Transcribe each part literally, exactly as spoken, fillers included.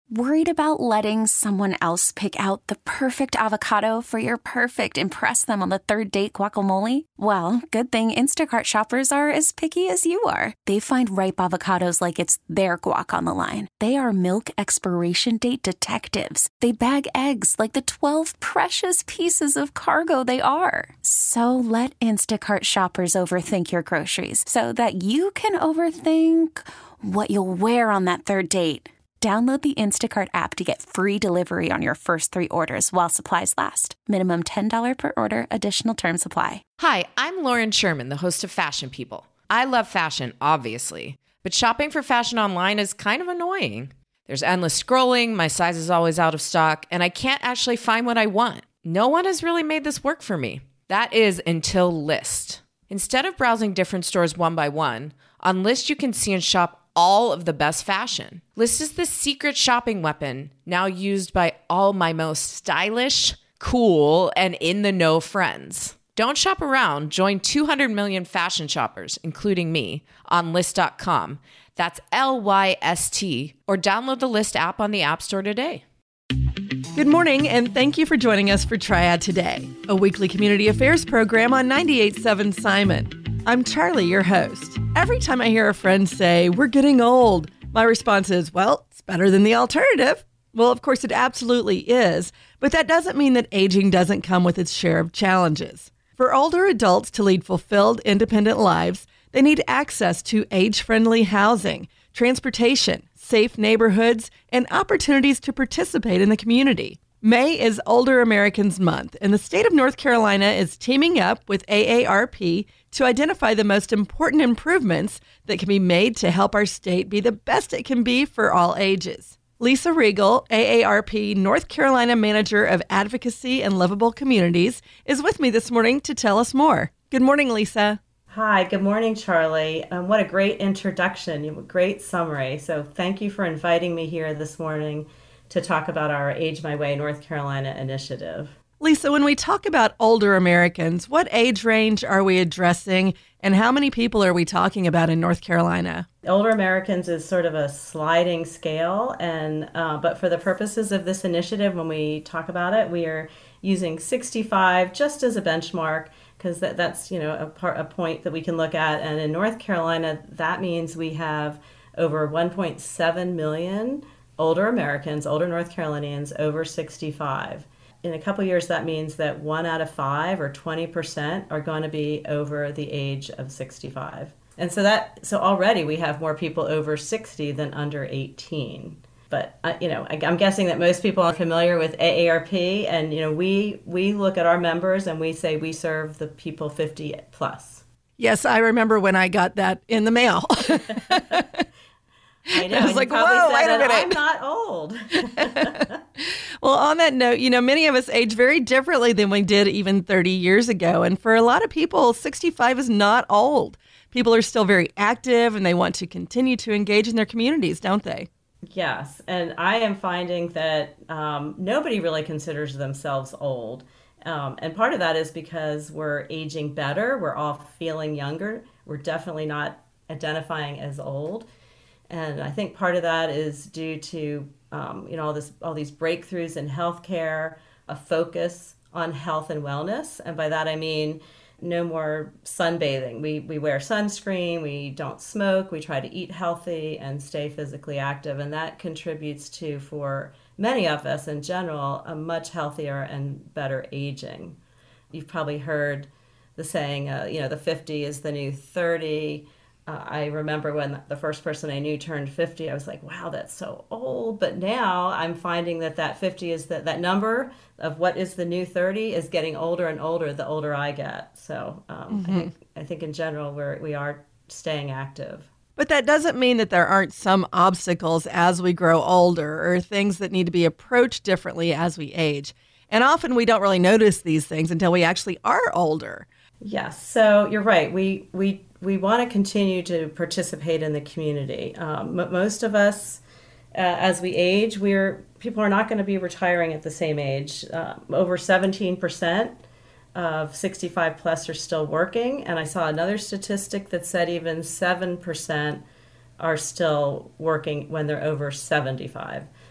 Worried about letting someone else pick out the perfect avocado for your perfect impress them on the third date guacamole? Well, good thing Instacart shoppers are as picky as you are. They find ripe avocados like it's their guac on the line. They are milk expiration date detectives. They bag eggs like the twelve precious pieces of cargo they are. So let Instacart shoppers overthink your groceries so that you can overthink what you'll wear on that third date. Download the Instacart app to get free delivery on your first three orders while supplies last. Minimum ten dollars per order. Additional terms apply. Hi, I'm Lauren Sherman, the host of Fashion People. I love fashion, obviously, but shopping for fashion online is kind of annoying. There's endless scrolling, my size is always out of stock, and I can't actually find what I want. No one has really made this work for me. That is until Lyst. Instead of browsing different stores one by one, on Lyst you can see and shop all of the best fashion. Lyst is the secret shopping weapon now used by all my most stylish, cool, and in-the-know friends. Don't shop around. Join two hundred million fashion shoppers, including me, on Lyst dot com. That's L Y S T. Or download the Lyst app on the App Store today. Good morning, and thank you for joining us for Triad Today, a weekly community affairs program on ninety-eight point seven Simon. I'm Charlie, your host. Every time I hear a friend say, "We're getting old," my response is, well, it's better than the alternative. Well, of course, it absolutely is, but that doesn't mean that aging doesn't come with its share of challenges. For older adults to lead fulfilled, independent lives, they need access to age-friendly housing, transportation, safe neighborhoods, and opportunities to participate in the community. May is Older Americans Month, and the state of North Carolina is teaming up with A A R P to identify the most important improvements that can be made to help our state be the best it can be for all ages. Lisa Regal, A A R P North Carolina Manager of Advocacy and Livable Communities, is with me this morning to tell us more. Good morning, Lisa. Hi, good morning, Charlie. Um, what a great introduction, a great summary. So thank you for inviting me here this morning to talk about our Age My Way North Carolina initiative. Lisa, when we talk about older Americans, what age range are we addressing, and how many people are we talking about in North Carolina? Older Americans is sort of a sliding scale, and uh, but for the purposes of this initiative, when we talk about it, we are using sixty-five just as a benchmark, because that, that's you know a, part, a point that we can look at. And in North Carolina, that means we have over one point seven million older Americans, older North Carolinians over sixty-five. In a couple years, that means that one out of five, or twenty percent, are going to be over the age of sixty-five. And so that so already we have more people over sixty than under eighteen. But uh, you know, I, I'm guessing that most people are familiar with A A R P, and you know, we we look at our members and we say we serve the people fifty plus. Yes, I remember when I got that in the mail. I know. I was like, whoa, wait a minute. I'm not old. Well, on that note, you know, many of us age very differently than we did even thirty years ago. And for a lot of people, sixty-five is not old. People are still very active and they want to continue to engage in their communities, don't they? Yes. And I am finding that um, nobody really considers themselves old. Um, and part of that is because we're aging better. We're all feeling younger. We're definitely not identifying as old. And I think part of that is due to um, you know all this all these breakthroughs in healthcare, a focus on health and wellness, and by that I mean no more sunbathing. We we wear sunscreen, we don't smoke, we try to eat healthy and stay physically active, and that contributes to, for many of us in general, a much healthier and better aging. You've probably heard the saying, uh, you know, the fifty is the new thirty. Uh, I remember when the first person I knew turned fifty, I was like, wow, that's so old. But now I'm finding that that fifty is that that number of what is the new thirty is getting older and older the older I get. So um, mm-hmm. I think I think in general we're, we are staying active. But that doesn't mean that there aren't some obstacles as we grow older or things that need to be approached differently as we age. And often we don't really notice these things until we actually are older. Yes, so you're right. We we we want to continue to participate in the community. Um, most of us, uh, as we age, we're people are not going to be retiring at the same age. Uh, over seventeen percent of sixty-five plus are still working, and I saw another statistic that said even seven percent are still working when they're over seventy-five.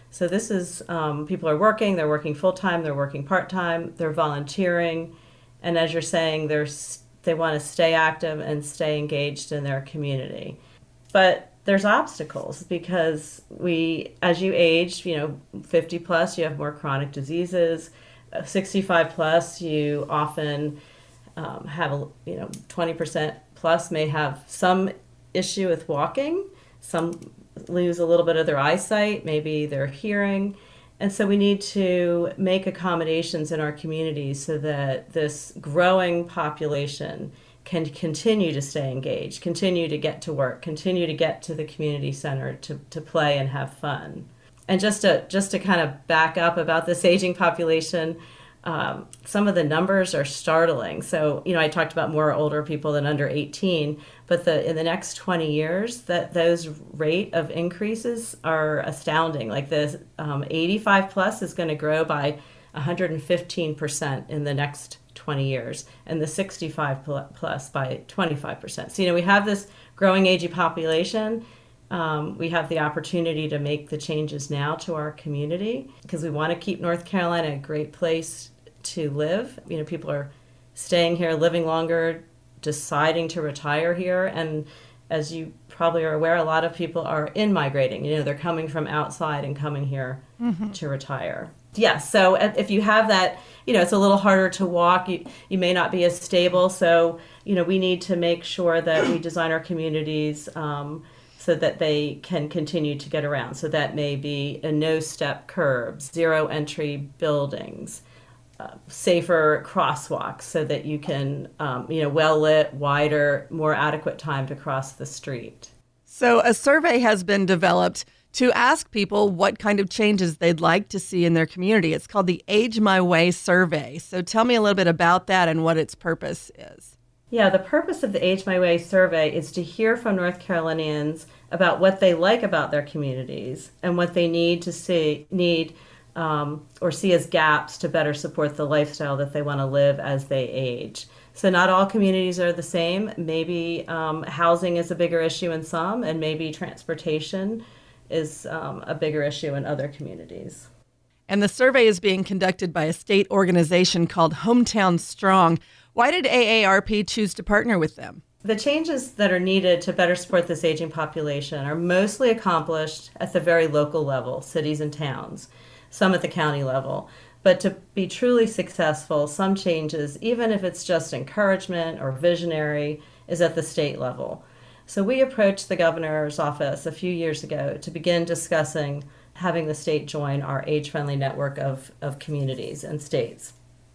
So this is, um, people are working, they're working full-time, they're working part-time, they're volunteering, and as you're saying, they're, they want to stay active and stay engaged in their community. But there's obstacles because we, as you age, you know, fifty plus, you have more chronic diseases. sixty-five plus, you often um, have, a, you know, twenty percent plus may have some issue with walking. Some lose a little bit of their eyesight, maybe their hearing. And so we need to make accommodations in our communities so that this growing population can continue to stay engaged, continue to get to work, continue to get to the community center to, to play and have fun. And just to just to kind of back up about this aging population, um, some of the numbers are startling. So, you know, I talked about more older people than under eighteen, but the in the next twenty years, that those rate of increases are astounding. Like the um, eighty-five plus is going to grow by one hundred fifteen percent in the next twenty years, and the sixty-five plus by twenty-five percent. So, you know, we have this growing aging population. Um, we have the opportunity to make the changes now to our community because we want to keep North Carolina a great place to live. You know, people are staying here, living longer, deciding to retire here. And as you probably are aware, a lot of people are in-migrating. You know, they're coming from outside and coming here mm-hmm. to retire. Yeah, so if you have that, you know, it's a little harder to walk. You, you may not be as stable. So, you know, we need to make sure that we design our communities um, so that they can continue to get around. So that may be a no-step curb, zero-entry buildings, uh, safer crosswalks so that you can, um, you know, well-lit, wider, more adequate time to cross the street. So a survey has been developed to ask people what kind of changes they'd like to see in their community. It's called the Age My Way survey. So tell me a little bit about that and what its purpose is. Yeah, the purpose of the Age My Way survey is to hear from North Carolinians about what they like about their communities and what they need to see, need um, or see as gaps to better support the lifestyle that they want to live as they age. So not all communities are the same. Maybe um, housing is a bigger issue in some, and maybe transportation is um, a bigger issue in other communities. And the survey is being conducted by a state organization called Hometown Strong. Why did A A R P choose to partner with them? The changes that are needed to better support this aging population are mostly accomplished at the very local level, cities and towns, some at the county level. But to be truly successful, some changes, even if it's just encouragement or visionary, is at the state level. So we approached the governor's office a few years ago to begin discussing having the state join our age-friendly network of, of communities and states.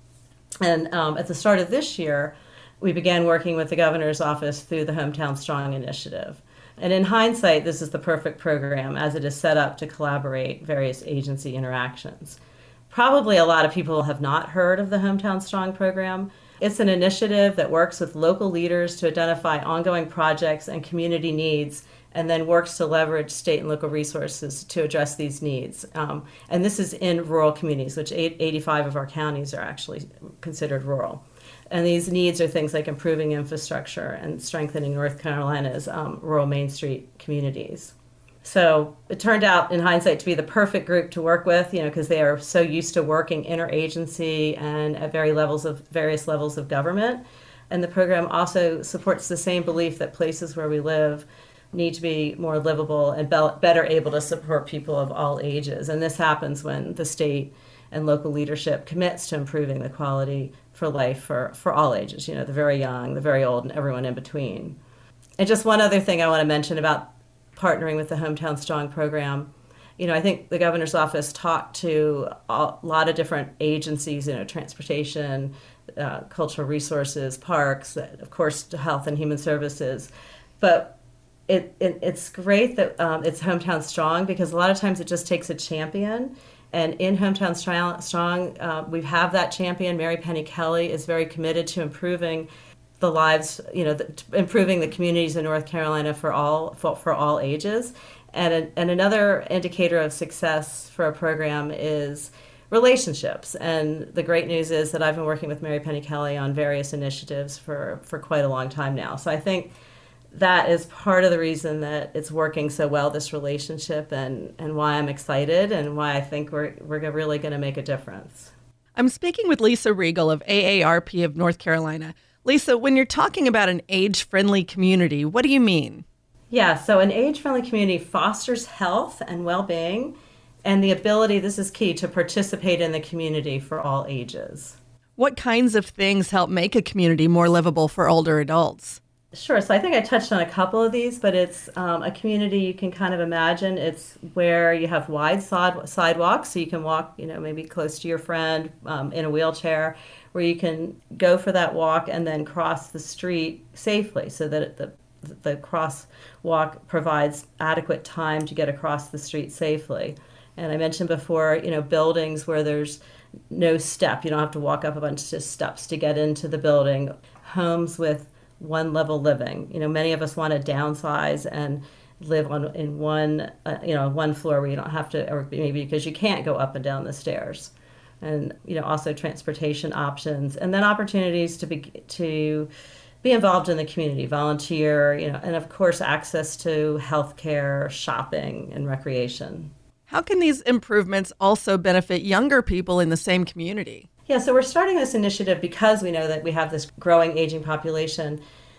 And um, at the start of this year, we began working with the governor's office through the Hometown Strong initiative. And in hindsight, this is the perfect program as it is set up to collaborate various agency interactions. Probably a lot of people have not heard of the Hometown Strong program. It's an initiative that works with local leaders to identify ongoing projects and community needs, and then works to leverage state and local resources to address these needs. Um, and this is in rural communities, which eighty-five of our counties are actually considered rural. And these needs are things like improving infrastructure and strengthening North Carolina's um, rural Main Street communities. So it turned out, in hindsight, to be the perfect group to work with, you know, because they are so used to working interagency and at very levels of various levels of government. And the program also supports the same belief that places where we live need to be more livable and be- better able to support people of all ages. And this happens when the state and local leadership commits to improving the quality for life for, for all ages, you know, the very young, the very old, and everyone in between. And just one other thing I want to mention about partnering with the Hometown Strong program. You know, I think the governor's office talked to a lot of different agencies, you know, transportation, uh, cultural resources, parks, of course, health and human services. But it, it it's great that um, it's Hometown Strong, because a lot of times it just takes a champion. And in Hometown Strong, uh, we have that champion. Mary Penny Kelly is very committed to improving the lives, you know, the, improving the communities in North Carolina for all for, for all ages. And a, and another indicator of success for a program is relationships. And the great news is that I've been working with Mary Penny Kelly on various initiatives for, for quite a long time now. So I think that is part of the reason that it's working so well, this relationship, and, and why I'm excited and why I think we're, we're really going to make a difference. I'm speaking with Lisa Riegel of A A R P of North Carolina. Lisa, when you're talking about an age-friendly community, what do you mean? Yeah, so an age-friendly community fosters health and well-being and the ability, this is key, to participate in the community for all ages. What kinds of things help make a community more livable for older adults? Sure. So I think I touched on a couple of these, but it's um, a community you can kind of imagine. It's where you have wide side- sidewalks, so you can walk, you know, maybe close to your friend um, in a wheelchair, where you can go for that walk and then cross the street safely, so that the the crosswalk provides adequate time to get across the street safely. And I mentioned before, you know, buildings where there's no step, you don't have to walk up a bunch of steps to get into the building. Homes with one level living. You know, many of us want to downsize and live on in one, uh, you know, one floor where you don't have to, or maybe because you can't go up and down the stairs. And, you know, also transportation options, and then opportunities to be, to be involved in the community, volunteer, you know, and of course, access to healthcare, shopping, and recreation. How can these improvements also benefit younger people in the same community? Yeah, so we're starting this initiative because we know that we have this growing aging population,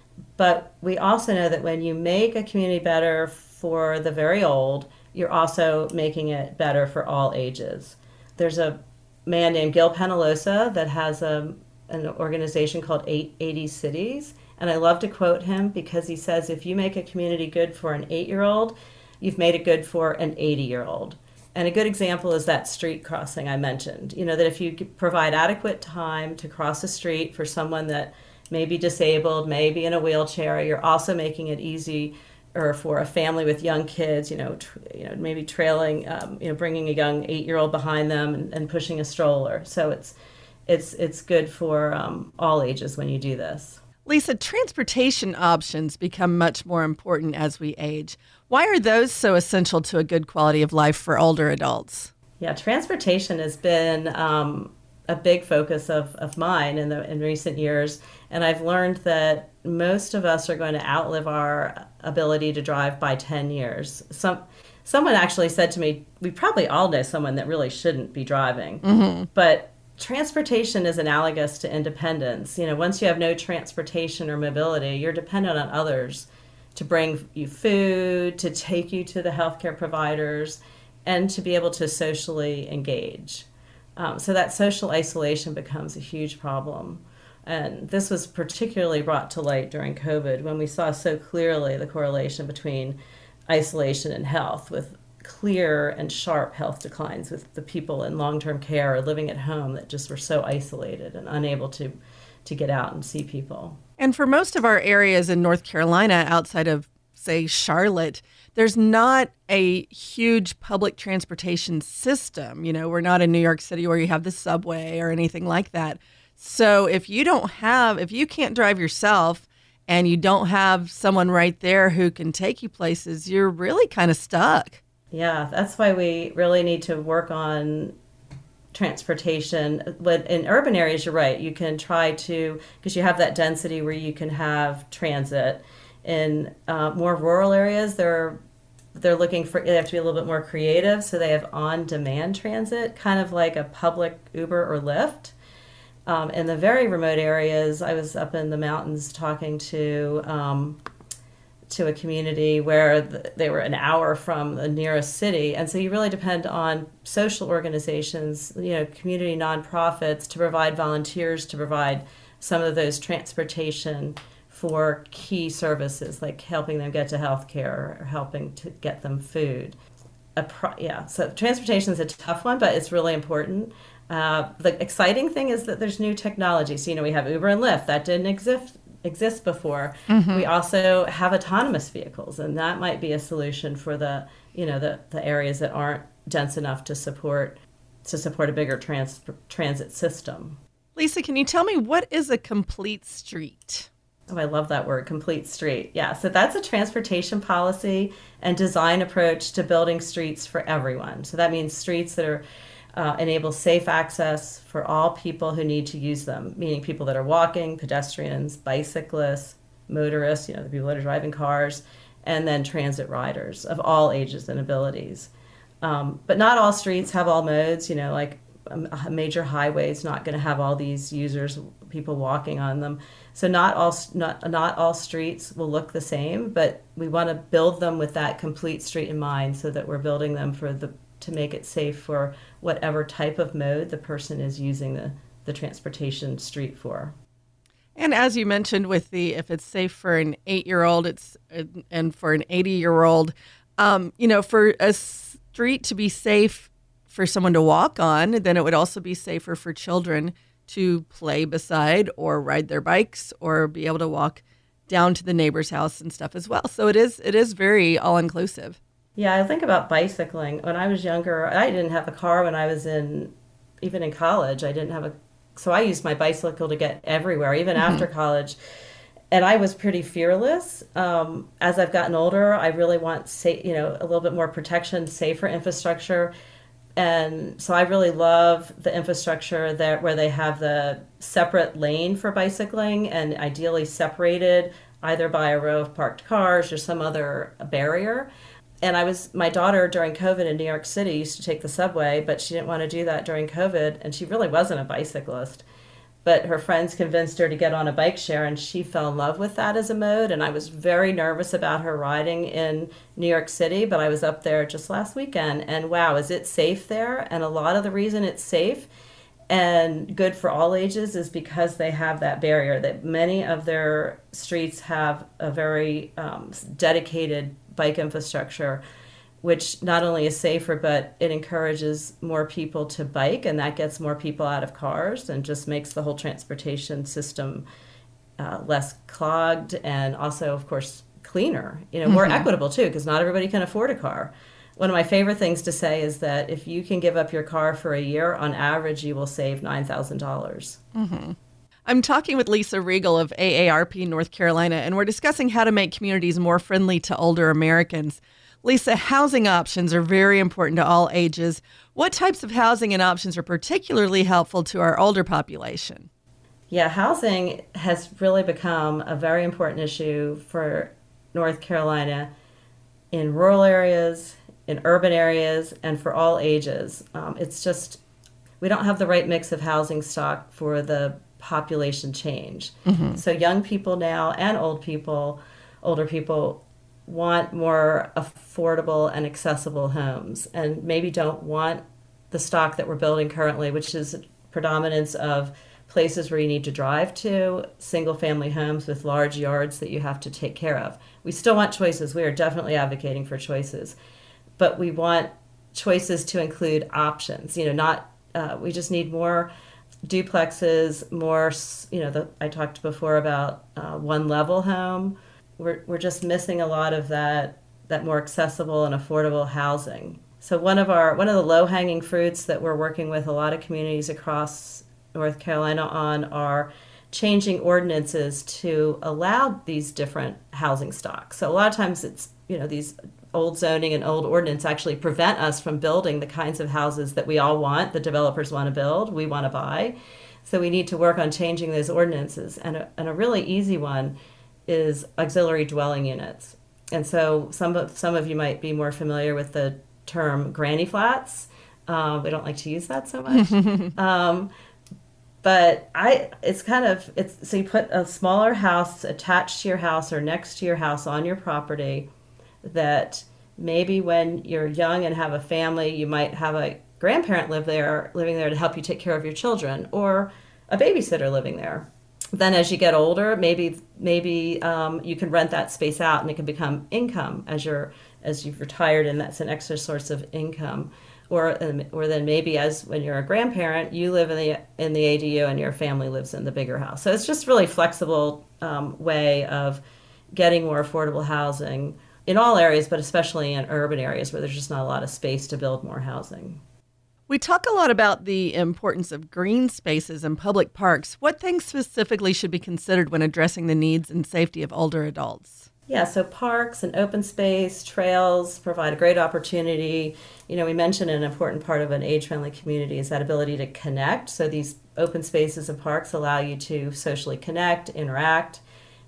but we also know that when you make a community better for the very old, you're also making it better for all ages. There's a man named Gil Penalosa that has a, an organization called eighty Cities, and I love to quote him because he says, if you make a community good for an eight-year-old, you've made it good for an eighty-year-old. And a good example is that street crossing I mentioned. You know, that if you provide adequate time to cross a street for someone that may be disabled, may be in a wheelchair, you're also making it easy, or for a family with young kids, you know, tr- you know, maybe trailing, um, you know, bringing a young eight-year-old behind them and, and pushing a stroller. So it's it's it's good for um, all ages when you do this. Lisa, transportation options become much more important as we age. Why are those so essential to a good quality of life for older adults? Yeah, transportation has been um, a big focus of, of mine in the in recent years, and I've learned that most of us are going to outlive our ability to drive by ten years. Some someone actually said to me, we probably all know someone that really shouldn't be driving, mm-hmm. but transportation is analogous to independence. You know, once you have no transportation or mobility, you're dependent on others to bring you food, to take you to the healthcare providers, and to be able to socially engage. Um, so that social isolation becomes a huge problem. And this was particularly brought to light during COVID, when we saw so clearly the correlation between isolation and health, with clear and sharp health declines with the people in long-term care or living at home that just were so isolated and unable to, to get out and see people. And for most of our areas in North Carolina, outside of, say, Charlotte, there's not a huge public transportation system. You know, we're not in New York City where you have the subway or anything like that. So if you don't have, if you can't drive yourself and you don't have someone right there who can take you places, you're really kind of stuck. Yeah, that's why we really need to work on transportation. But in urban areas, you're right, you can try to, because you have that density where you can have transit. In uh, more rural areas, they're they're looking for, they have to be a little bit more creative, so they have on-demand transit, kind of like a public Uber or Lyft. Um, in the very remote areas, I was up in the mountains talking to um, to a community where the, they were an hour from the nearest city, and so you really depend on social organizations, you know, community nonprofits, to provide volunteers to provide some of those transportation for key services, like helping them get to health care or helping to get them food. A pro- yeah, so transportation is a tough one, but it's really important. Uh, the exciting thing is that there's new technology. So, you know, we have Uber and Lyft. That didn't exist exist before. Mm-hmm. We also have autonomous vehicles, and that might be a solution for the, you know, the, the areas that aren't dense enough to support to support a bigger trans- transit system. Lisa, can you tell me, what is a complete street? Oh, I love that word, complete street. Yeah, so that's a transportation policy and design approach to building streets for everyone. So that means streets that are uh, enable safe access for all people who need to use them, meaning people that are walking, pedestrians, bicyclists, motorists, you know, the people that are driving cars, and then transit riders of all ages and abilities. Um, but not all streets have all modes, you know, like a major highway is not going to have all these users, people walking on them. So not all not not all streets will look the same, but we want to build them with that complete street in mind, so that we're building them for the to make it safe for whatever type of mode the person is using the, the transportation street for. And as you mentioned, with the if it's safe for an eight-year-old, it's and for an eighty-year-old, um, you know, for a street to be safe for someone to walk on, then it would also be safer for children to play beside or ride their bikes or be able to walk down to the neighbor's house and stuff as well. So it is it is very all-inclusive. Yeah, I think about bicycling. When I was younger, I didn't have a car when I was in, even in college. I didn't have a, so I used my bicycle to get everywhere, even mm-hmm. after college. And I was pretty fearless. Um, as I've gotten older, I really want, sa- you know, a little bit more protection, safer infrastructure. And so I really love the infrastructure there where they have the separate lane for bicycling and ideally separated either by a row of parked cars or some other barrier. And I was, my daughter during COVID in New York City used to take the subway, but she didn't want to do that during COVID. And she really wasn't a bicyclist. But her friends convinced her to get on a bike share, and she fell in love with that as a mode. And I was very nervous about her riding in New York City, but I was up there just last weekend, and wow, is it safe there? And a lot of the reason it's safe and good for all ages is because they have that barrier, that many of their streets have a very um, dedicated bike infrastructure, which not only is safer, but it encourages more people to bike, and that gets more people out of cars and just makes the whole transportation system uh, less clogged and also, of course, cleaner, you know, more mm-hmm. equitable too, because not everybody can afford a car. One of my favorite things to say is that if you can give up your car for a year, on average, you will save nine thousand dollars. Mm-hmm. I'm talking with Lisa Riegel of A A R P North Carolina, and we're discussing how to make communities more friendly to older Americans. Lisa, housing options are very important to all ages. What types of housing and options are particularly helpful to our older population? Yeah, housing has really become a very important issue for North Carolina in rural areas, in urban areas, and for all ages. Um, it's just, we don't have the right mix of housing stock for the population change. Mm-hmm. So young people now and old people, older people, want more affordable and accessible homes, and maybe don't want the stock that we're building currently, which is predominance of places where you need to drive to, single family homes with large yards that you have to take care of. We still want choices. We are definitely advocating for choices, but we want choices to include options. You know, not uh, we just need more duplexes, more, you know, the, I talked before about uh, one level home. We're we're just missing a lot of that that more accessible and affordable housing. So one of our one of the low-hanging fruits that we're working with a lot of communities across North Carolina on are changing ordinances to allow these different housing stocks. So a lot of times it's, you know, these old zoning and old ordinance actually prevent us from building the kinds of houses that we all want, the developers want to build, we want to buy. So we need to work on changing those ordinances. And a, and a really easy one is auxiliary dwelling units. And so some of, some of you might be more familiar with the term granny flats. Uh, we don't like to use that so much. um, but I, it's kind of, it's so you put a smaller house attached to your house or next to your house on your property that maybe when you're young and have a family, you might have a grandparent live there, living there to help you take care of your children, or a babysitter living there. Then as you get older, maybe maybe um, you can rent that space out and it can become income as you're as you've retired, and that's an extra source of income. Or or then maybe as when you're a grandparent, you live in the in the A D U and your family lives in the bigger house. So it's just really flexible um, way of getting more affordable housing in all areas, but especially in urban areas where there's just not a lot of space to build more housing. We talk a lot about the importance of green spaces and public parks. What things specifically should be considered when addressing the needs and safety of older adults? Yeah, so parks and open space, trails provide a great opportunity. You know, we mentioned an important part of an age-friendly community is that ability to connect. So these open spaces and parks allow you to socially connect, interact,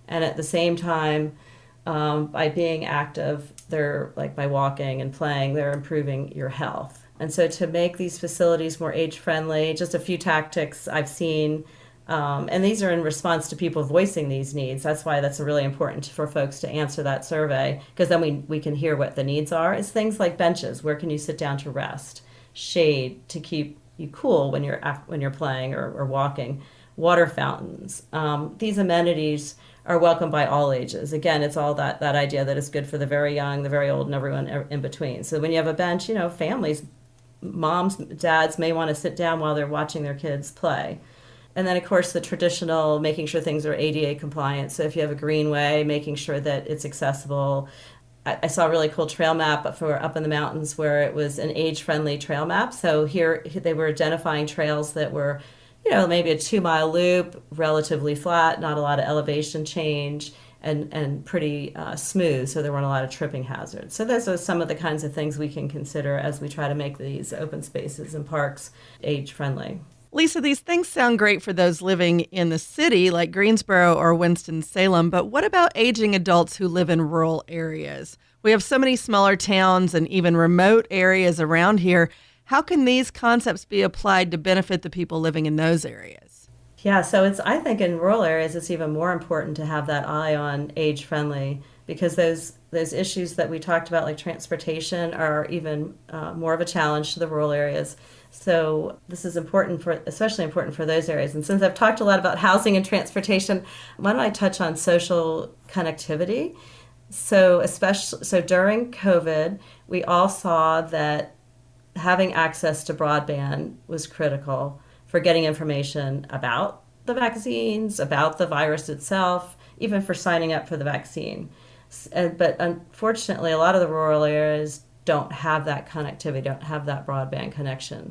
And at the same time, um, by being active, they're like by walking and playing, they're improving your health. And so to make these facilities more age-friendly, just a few tactics I've seen, um, and these are in response to people voicing these needs. That's why that's really important for folks to answer that survey, because then we, we can hear what the needs are. It's things like benches. Where can you sit down to rest? Shade to keep you cool when you're when you're playing or, or walking. Water fountains. Um, these amenities are welcomed by all ages. Again, it's all that, that idea that it's good for the very young, the very old, and everyone in between. So when you have a bench, you know, families, moms, dads may want to sit down while they're watching their kids play. And then, of course, the traditional, making sure things are A D A compliant. So if you have a greenway, making sure that it's accessible. I, I saw a really cool trail map for up in the mountains where it was an age-friendly trail map. So here they were identifying trails that were, you know, maybe a two-mile loop, relatively flat, not a lot of elevation change, and, and pretty uh, smooth, so there weren't a lot of tripping hazards. So those are some of the kinds of things we can consider as we try to make these open spaces and parks age-friendly. Lisa, these things sound great for those living in the city like Greensboro or Winston-Salem, but what about aging adults who live in rural areas? We have so many smaller towns and even remote areas around here. How can these concepts be applied to benefit the people living in those areas? Yeah, so it's I think in rural areas it's even more important to have that eye on age-friendly, because those those issues that we talked about, like transportation, are even uh, more of a challenge to the rural areas. So this is important for, especially important for those areas. And since I've talked a lot about housing and transportation, why don't I touch on social connectivity? So especially so during COVID, we all saw that having access to broadband was critical for getting information about the vaccines, about the virus itself, even for signing up for the vaccine. But unfortunately, a lot of the rural areas don't have that connectivity, don't have that broadband connection.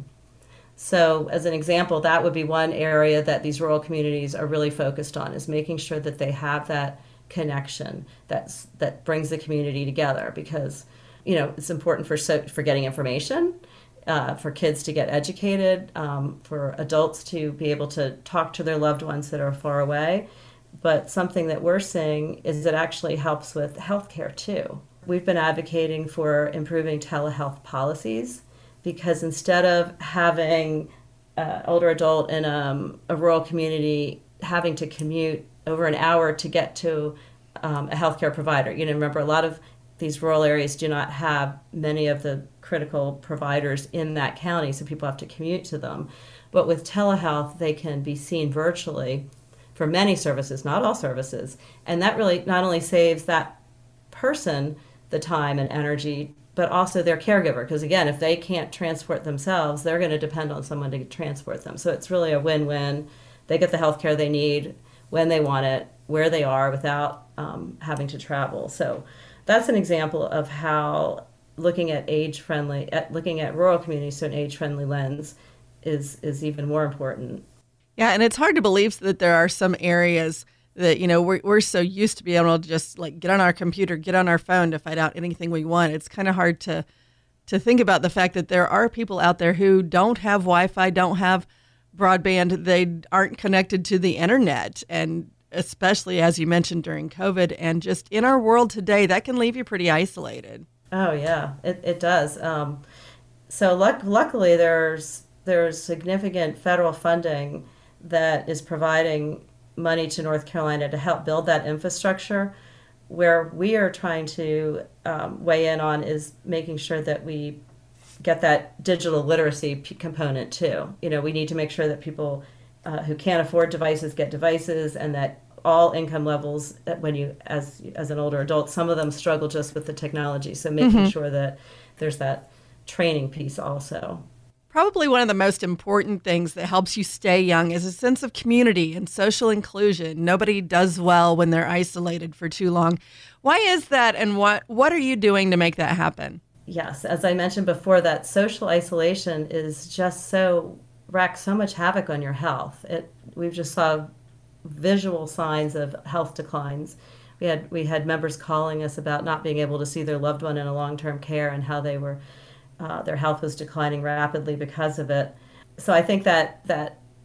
So as an example, that would be one area that these rural communities are really focused on, is making sure that they have that connection that's, that brings the community together, because, you know, it's important for so, for getting information, Uh, for kids to get educated, um, for adults to be able to talk to their loved ones that are far away. But something that we're seeing is it actually helps with healthcare too. We've been advocating for improving telehealth policies, because instead of having an older adult in um, a rural community having to commute over an hour to get to um, a healthcare provider, you know, remember a lot of these rural areas do not have many of the critical providers in that county, so people have to commute to them. But with telehealth, they can be seen virtually for many services, not all services. And that really not only saves that person the time and energy, but also their caregiver. Because again, if they can't transport themselves, they're going to depend on someone to transport them. So it's really a win-win. They get the health care they need when they want it, where they are, without um, having to travel. So that's an example of how looking at age-friendly, at looking at rural communities through an age-friendly lens is is even more important. Yeah, and it's hard to believe that there are some areas that, you know, we're, we're so used to being able to just like get on our computer, get on our phone to find out anything we want. It's kind of hard to to think about the fact that there are people out there who don't have Wi-Fi, don't have broadband, they aren't connected to the internet. And especially, as you mentioned, during COVID, and just in our world today, that can leave you pretty isolated. Oh, yeah, it, it does. Um, so luck, luckily, there's there's significant federal funding that is providing money to North Carolina to help build that infrastructure. Where we are trying to um, weigh in on is making sure that we get that digital literacy p- component too. You know, we need to make sure that people uh, who can't afford devices get devices, and that all income levels, when you, as as an older adult, some of them struggle just with the technology. So making mm-hmm. sure that there's that training piece also. Probably one of the most important things that helps you stay young is a sense of community and social inclusion. Nobody does well when they're isolated for too long. Why is that, and what what are you doing to make that happen? Yes, as I mentioned before, that social isolation is just so, wreaks so much havoc on your health. It we've just saw visual signs of health declines. We had we had members calling us about not being able to see their loved one in a long-term care, and how they were Uh, their health was declining rapidly because of it. So I think that that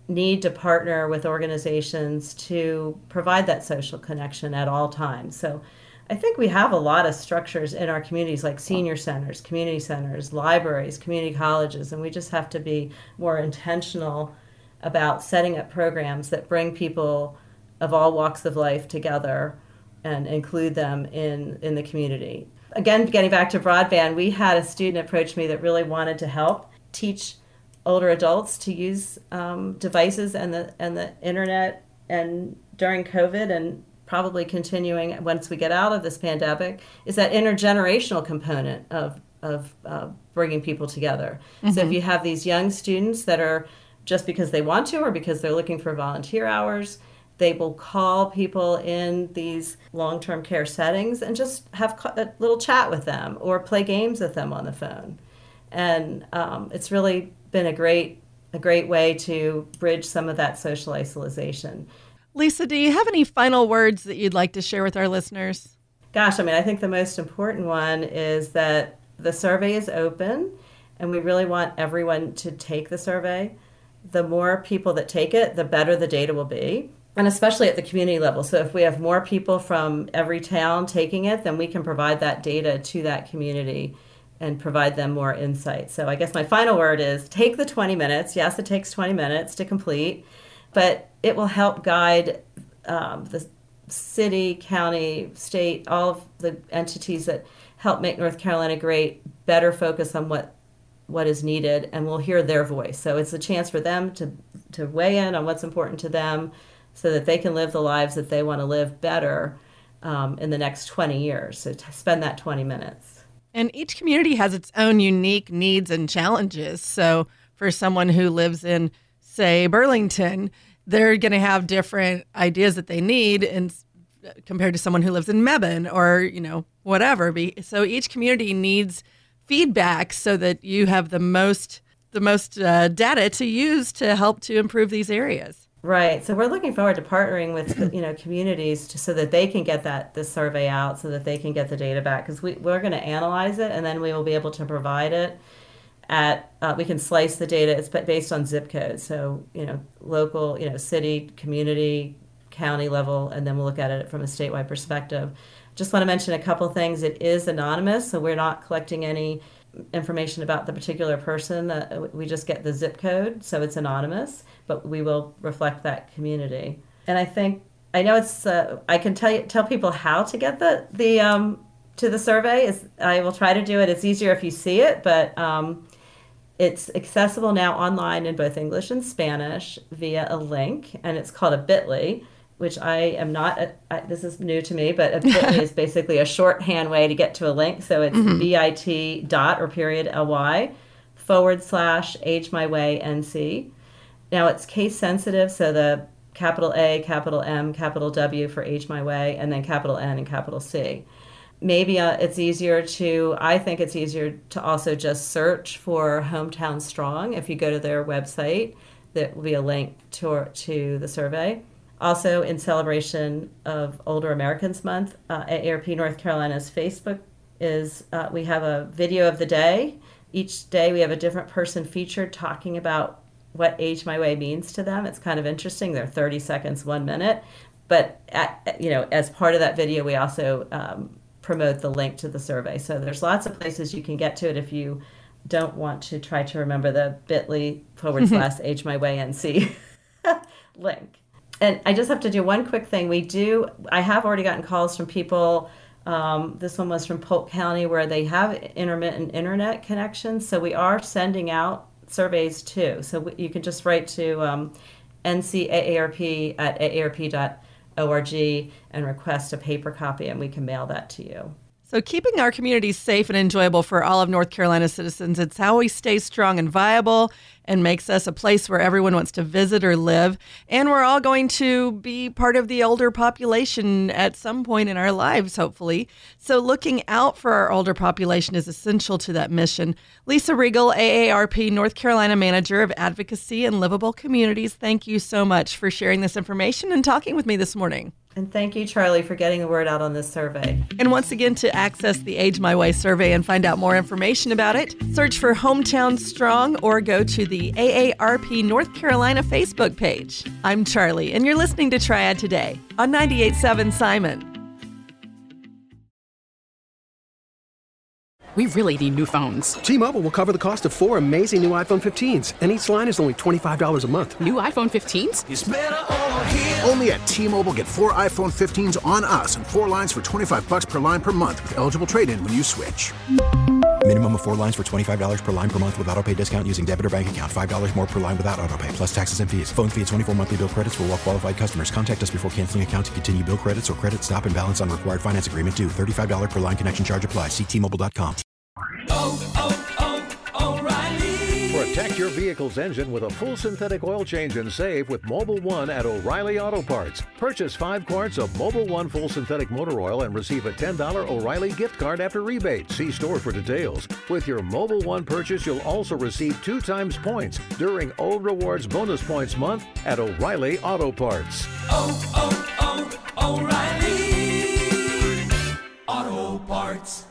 need to partner with organizations to provide that social connection at all times. So I think we have a lot of structures in our communities, like senior centers, community centers, libraries, community colleges, and we just have to be more intentional about setting up programs that bring people of all walks of life together and include them in, in the community. Again, getting back to broadband, we had a student approach me that really wanted to help teach older adults to use um, devices and the and the internet, and during COVID and probably continuing once we get out of this pandemic, is that intergenerational component of of uh, bringing people together. Mm-hmm. So if you have these young students that are just because they want to or because they're looking for volunteer hours, they will call people in these long-term care settings and just have a little chat with them or play games with them on the phone. And um, it's really been a great a great way to bridge some of that social isolation. Lisa, do you have any final words that you'd like to share with our listeners? Gosh, I mean, I think the most important one is that the survey is open, and we really want everyone to take the survey. The more people that take it, the better the data will be, and especially at the community level. So if we have more people from every town taking it, then we can provide that data to that community and provide them more insight. So I guess my final word is take the twenty minutes. Yes, it takes twenty minutes to complete, but it will help guide um, the city, county, state, all of the entities that help make North Carolina great, better focus on what what is needed, and we'll hear their voice. So it's a chance for them to, to weigh in on what's important to them so that they can live the lives that they want to live better um, in the next twenty years. So to spend that twenty minutes. And each community has its own unique needs and challenges. So for someone who lives in, say, Burlington, they're going to have different ideas that they need and compared to someone who lives in Mebane or, you know, whatever. So each community needs feedback so that you have the most the most uh, data to use to help to improve these areas. Right. So we're looking forward to partnering with, you know, communities to, so that they can get that this survey out, so that they can get the data back, because we, we're going to analyze it and then we will be able to provide it at, uh, we can slice the data. It's based on zip codes. So, you know, local, you know, city, community, county level, and then we'll look at it from a statewide perspective. Just want to mention a couple things. It is anonymous, so we're not collecting any information about the particular person. Uh, we just get the zip code, so it's anonymous, but we will reflect that community. And I think I know it's. Uh, I can tell you, tell people how to get the the um, to the survey. Is I will try to do it. It's easier if you see it, but um, it's accessible now online in both English and Spanish via a link, and it's called a bit dot l y, which I am not, a, I, this is new to me, but a bit dot l y is basically a shorthand way to get to a link. So it's mm-hmm. bit dot or period ly forward slash age my way nc. Now it's case sensitive, so the capital A, capital M, capital W for Age My Way, and then capital N and capital C. Maybe uh, it's easier to, I think it's easier to also just search for Hometown Strong. If you go to their website, there will be a link to, to the survey. Also, in celebration of Older Americans Month, uh, A A R P North Carolina's Facebook is, uh, we have a video of the day. Each day we have a different person featured talking about what Age My Way means to them. It's kind of interesting. They're thirty seconds, one minute. But, at, you know, as part of that video, we also um, promote the link to the survey. So there's lots of places you can get to it if you don't want to try to remember the bit dot l y forward slash Age My Way nc link. And I just have to do one quick thing. We do, I have already gotten calls from people. Um, this one was from Polk County where they have intermittent internet connections. So we are sending out surveys too. So we, you can just write to um, N C A A R P at A A R P dot org and request a paper copy, and we can mail that to you. So keeping our communities safe and enjoyable for all of North Carolina citizens, it's how we stay strong and viable and makes us a place where everyone wants to visit or live. And we're all going to be part of the older population at some point in our lives, hopefully. So looking out for our older population is essential to that mission. Lisa Riegel, A A R P North Carolina Manager of Advocacy and Livable Communities, thank you so much for sharing this information and talking with me this morning. And thank you, Charlie, for getting the word out on this survey. And once again, to access the Age My Way survey and find out more information about it, search for Hometown Strong or go to the A A R P North Carolina Facebook page. I'm Charlie, and you're listening to Triad Today on ninety-eight point seven Simon. We really need new phones. T-Mobile will cover the cost of four amazing new iPhone fifteens, and each line is only twenty-five dollars a month. New iPhone fifteens? It's better over here. Only at T-Mobile, get four iPhone fifteens on us and four lines for twenty-five dollars per line per month with eligible trade-in when you switch. Minimum of four lines for twenty-five dollars per line per month with autopay discount using debit or bank account. five dollars more per line without autopay, plus taxes and fees. Phone fee at twenty-four monthly bill credits for well-qualified customers. Contact us before canceling account to continue bill credits or credit stop and balance on required finance agreement due. thirty-five dollars per line connection charge applies. See T Mobile dot com. Oh, oh, oh, O'Reilly. Protect your vehicle's engine with a full synthetic oil change and save with Mobil one at O'Reilly Auto Parts. Purchase five quarts of Mobil one full synthetic motor oil and receive a ten dollars O'Reilly gift card after rebate. See store for details. With your Mobil one purchase, you'll also receive two times points during O Rewards Bonus Points Month at O'Reilly Auto Parts. Oh, oh, oh, O'Reilly Auto Parts.